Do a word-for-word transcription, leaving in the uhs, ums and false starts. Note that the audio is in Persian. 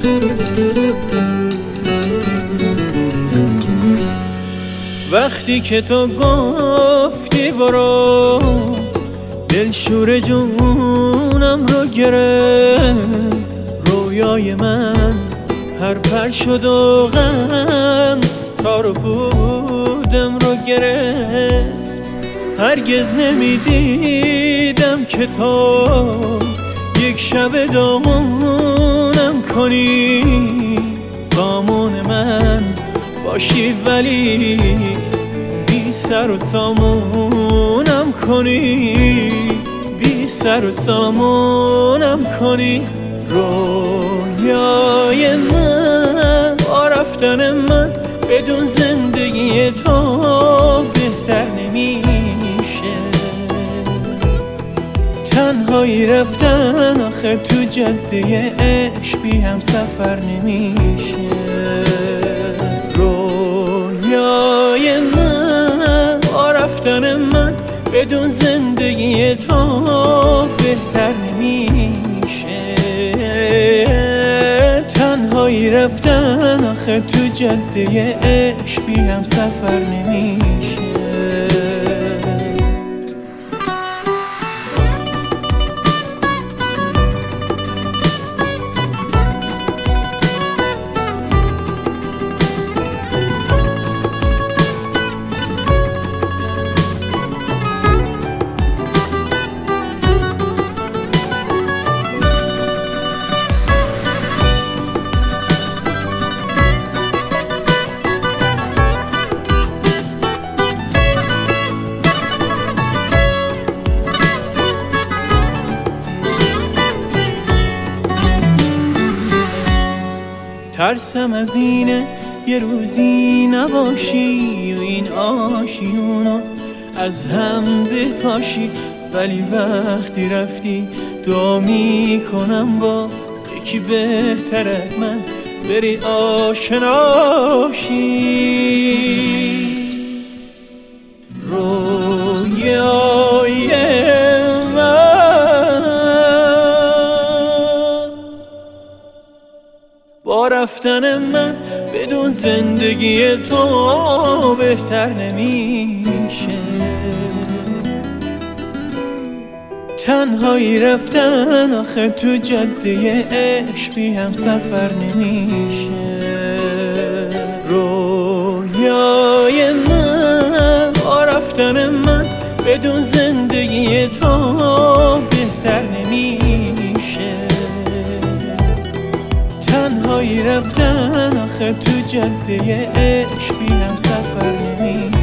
وقتی که تو گفتی برو، دلشور جونم رو گرفت. رویای من هر پر شد و غم تار و پودم رو گرفت. هرگز نمیدیدم که تو یک شب دامونم کنی، سامون من باشی ولی بی سر و سامونم کنی، بی سر و سامونم کنی. رویای من با رفتن من بدون زندگی تو بهتر نمیشه. تنهایی رفتن آخه تو جاده عشق بی هم سفر نمیشه. رویای من با رفتن من بدون زندگی تو بهتر نمیشه. تنهایی رفتن آخه تو جاده عشق بی هم سفر نمیشه. ترسم از اینه یه روزی نباشی و این آشیونو از هم بپاشی، ولی وقتی رفتی دعا میکنم با یکی بهتر از من بری آشناشی. رویای با رفتن من بدون زندگی تو بهتر نمیشه. تنهایی رفتن آخه تو جاده عشق بی هم سفر نمیشه. رویای من با رفتن من بدون زندگی تو بهتر نمیشه. تنهایی رفتن آخه تو جاده عشق بی هم سفر نمیشه.